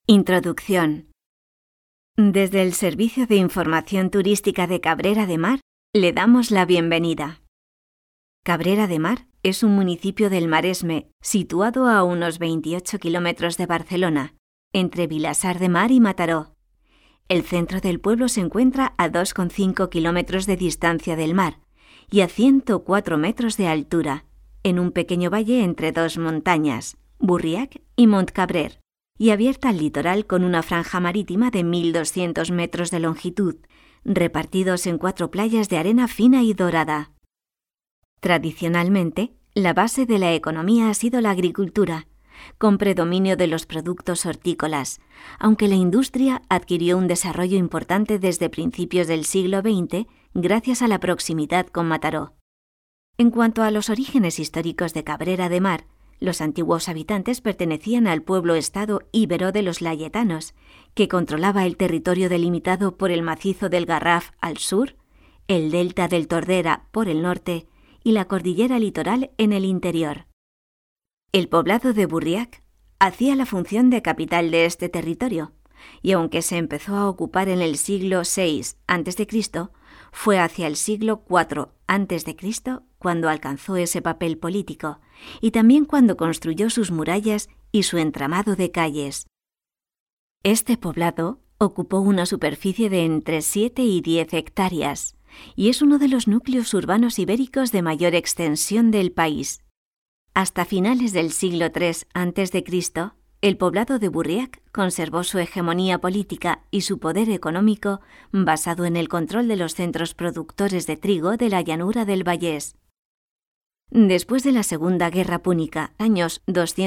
Introducción. Desde el Servicio de Información Turística de Cabrera de Mar, le damos la bienvenida. Cabrera de Mar es un municipio del Maresme, situado a unos 28 kilómetros de Barcelona, entre Vilassar de Mar y Mataró. El centro del pueblo se encuentra a 2,5 kilómetros de distancia del mar y a 104 metros de altura, en un pequeño valle entre dos montañas, Burriac y Montcabrer, y abierta al litoral con una franja marítima de 1.200 metros de longitud, repartidos en 4 playas de arena fina y dorada. Tradicionalmente, la base de la economía ha sido la agricultura, con predominio de los productos hortícolas, aunque la industria adquirió un desarrollo importante desde principios del siglo XX gracias a la proximidad con Mataró. En cuanto a los orígenes históricos de Cabrera de Mar, los antiguos habitantes pertenecían al pueblo-estado íbero de los layetanos, que controlaba el territorio delimitado por el macizo del Garraf al sur, el delta del Tordera por el norte y la cordillera litoral en el interior. El poblado de Burriac hacía la función de capital de este territorio, y aunque se empezó a ocupar en el siglo VI a.C., fue hacia el siglo IV a.C. cuando alcanzó ese papel político, y también cuando construyó sus murallas y su entramado de calles. Este poblado ocupó una superficie de entre 7 y 10 hectáreas, y es uno de los núcleos urbanos ibéricos de mayor extensión del país. Hasta finales del siglo III a.C., el poblado de Burriac conservó su hegemonía política y su poder económico basado en el control de los centros productores de trigo de la llanura del Vallés. Después de la Segunda Guerra Púnica, años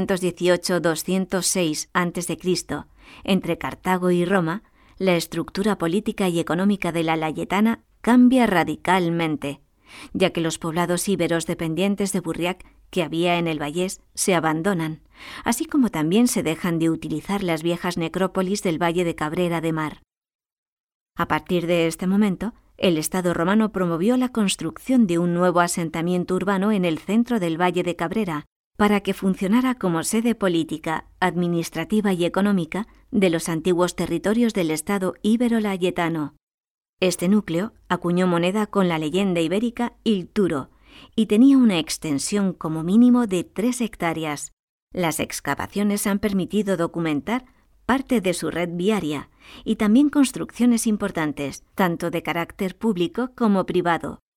218-206 a.C., entre Cartago y Roma, la estructura política y económica de la Layetana cambia radicalmente, ya que los poblados íberos dependientes de Burriac que había en el Vallés se abandonan, así como también se dejan de utilizar las viejas necrópolis del Valle de Cabrera de Mar. A partir de este momento, el Estado romano promovió la construcción de un nuevo asentamiento urbano en el centro del Valle de Cabrera, para que funcionara como sede política, administrativa y económica de los antiguos territorios del Estado íbero-layetano. Este núcleo acuñó moneda con la leyenda ibérica Il Turo y tenía una extensión como mínimo de 3 hectáreas. Las excavaciones han permitido documentar parte de su red viaria y también construcciones importantes, tanto de carácter público como privado,